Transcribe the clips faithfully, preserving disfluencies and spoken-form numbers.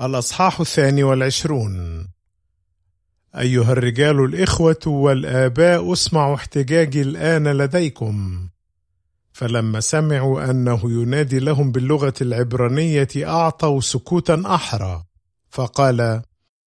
الأصحاح الثاني والعشرون. أيها الرجال الإخوة والآباء، اسمعوا احتجاجي الآن لديكم. فلما سمعوا أنه ينادي لهم باللغة العبرانية أعطوا سكوتا أحرى، فقال: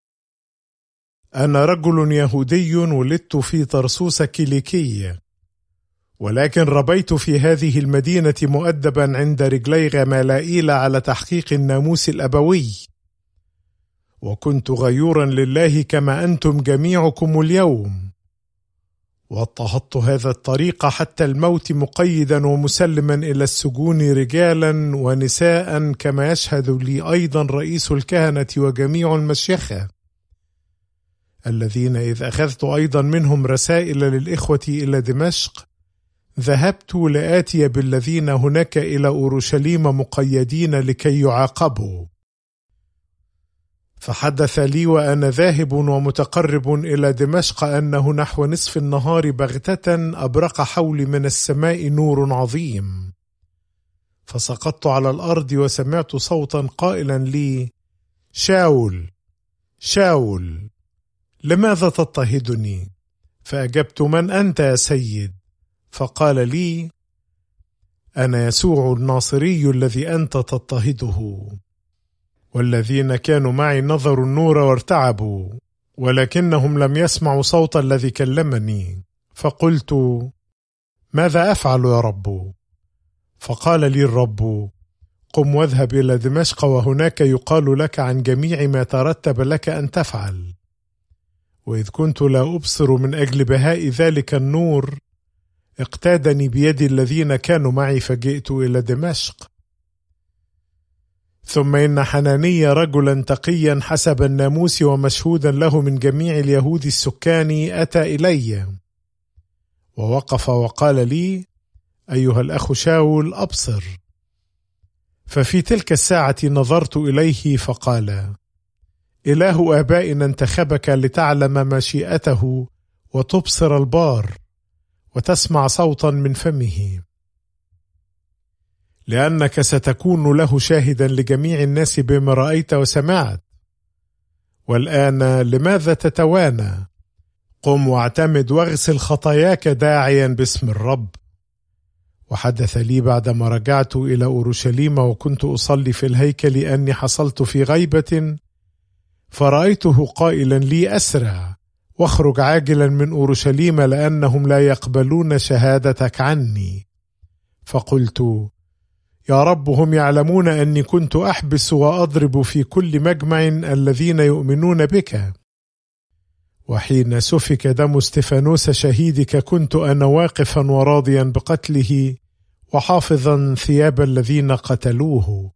أنا رجل يهودي ولدت في طرسوس كيليكية، ولكن ربيت في هذه المدينة مؤدبا عند رجلي غمالائيل على تحقيق الناموس الأبوي، وكنت غيورا لله كما أنتم جميعكم اليوم، واضطهدت هذا الطريق حتى الموت، مقيدا ومسلما إلى السجون رجالا ونساء، كما يشهد لي أيضا رئيس الكهنة وجميع المشيخة، الذين إذ أخذت أيضا منهم رسائل للإخوة إلى دمشق، ذهبت لآتي بالذين هناك إلى أورشليم مقيدين لكي يعاقبوا. فحدث لي وأنا ذاهب ومتقرب إلى دمشق أنه نحو نصف النهار بغتة أبرق حولي من السماء نور عظيم، فسقطت على الأرض وسمعت صوتا قائلا لي: شاول شاول، لماذا تضطهدني؟ فأجبت: من أنت يا سيد؟ فقال لي: أنا يسوع الناصري الذي أنت تضطهده. والذين كانوا معي نظروا النور وارتعبوا، ولكنهم لم يسمعوا صوت الذي كلمني. فقلت: ماذا أفعل يا رب؟ فقال لي الرب: قم واذهب إلى دمشق، وهناك يقال لك عن جميع ما ترتب لك أن تفعل. وإذ كنت لا أبصر من أجل بهاء ذلك النور، اقتادني بيدي الذين كانوا معي، فجئت إلى دمشق. ثم إن حنانيا رجلا تقيا حسب الناموس ومشهودا له من جميع اليهود السكان أتى إلي، ووقف وقال لي: أيها الأخ شاول، أبصر. ففي تلك الساعة نظرت إليه، فقال: إله آبائنا انتخبك لتعلم مشيئته وتبصر البار وتسمع صوتا من فمه، لأنك ستكون له شاهدا لجميع الناس بما رأيت وسمعت. والآن لماذا تتوانى؟ قم واعتمد واغسل خطاياك داعيا باسم الرب. وحدث لي بعدما رجعت إلى أورشليم وكنت أصلي في الهيكل أني حصلت في غيبة، فرأيته قائلا لي: أسرع واخرج عاجلا من أورشليم، لأنهم لا يقبلون شهادتك عني. فقلت: يا رب، هم يعلمون أني كنت أحبس وأضرب في كل مجمع الذين يؤمنون بك. وحين سفك دم استفانوس شهيدك كنت أنا واقفا وراضيا بقتله وحافظا ثياب الذين قتلوه.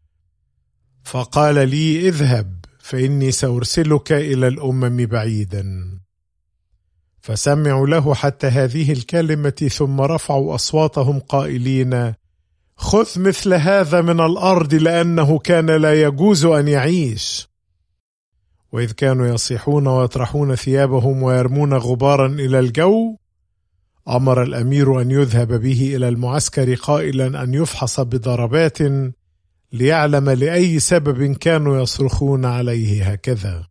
فقال لي: اذهب، فإني سأرسلك إلى الأمم بعيدا. فسمعوا له حتى هذه الكلمة، ثم رفعوا أصواتهم قائلين: خذ مثل هذا من الأرض، لأنه كان لا يجوز أن يعيش. وإذ كانوا يصيحون ويطرحون ثيابهم ويرمون غبارا إلى الجو، أمر الأمير أن يذهب به إلى المعسكر، قائلا أن يفحص بضربات ليعلم لأي سبب كانوا يصرخون عليه هكذا.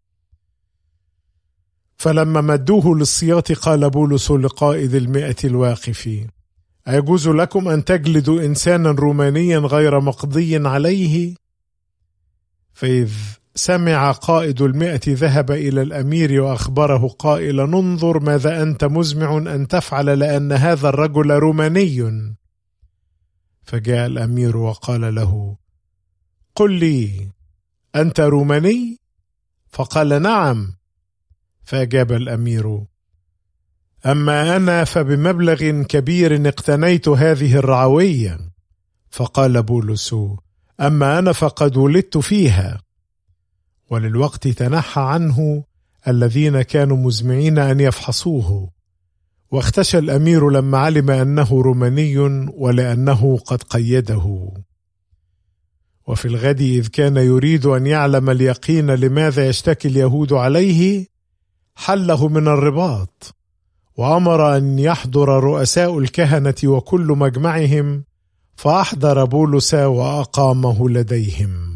فلما مدوه للسياط قال بولس لقائد المئة الواقف: أيجوز لكم أن تجلدوا إنسانا رومانيا غير مقضي عليه؟ فإذ سمع قائد المئة ذهب إلى الأمير وأخبره قائلا: انظر ماذا أنت مزمع أن تفعل، لأن هذا الرجل روماني. فجاء الأمير وقال له: قل لي، أنت روماني؟ فقال: نعم. فأجاب الأمير: أما أنا فبمبلغ كبير اقتنيت هذه الرعوية. فقال بولس: أما أنا فقد ولدت فيها. وللوقت تنحى عنه الذين كانوا مزمعين أن يفحصوه، واختشى الأمير لما علم أنه روماني، ولأنه قد قيده. وفي الغد إذ كان يريد أن يعلم اليقين لماذا يشتكي اليهود عليه، حله من الرباط، وأمر أن يحضر رؤساء الكهنة وكل مجمعهم، فأحضر بولس وأقامه لديهم.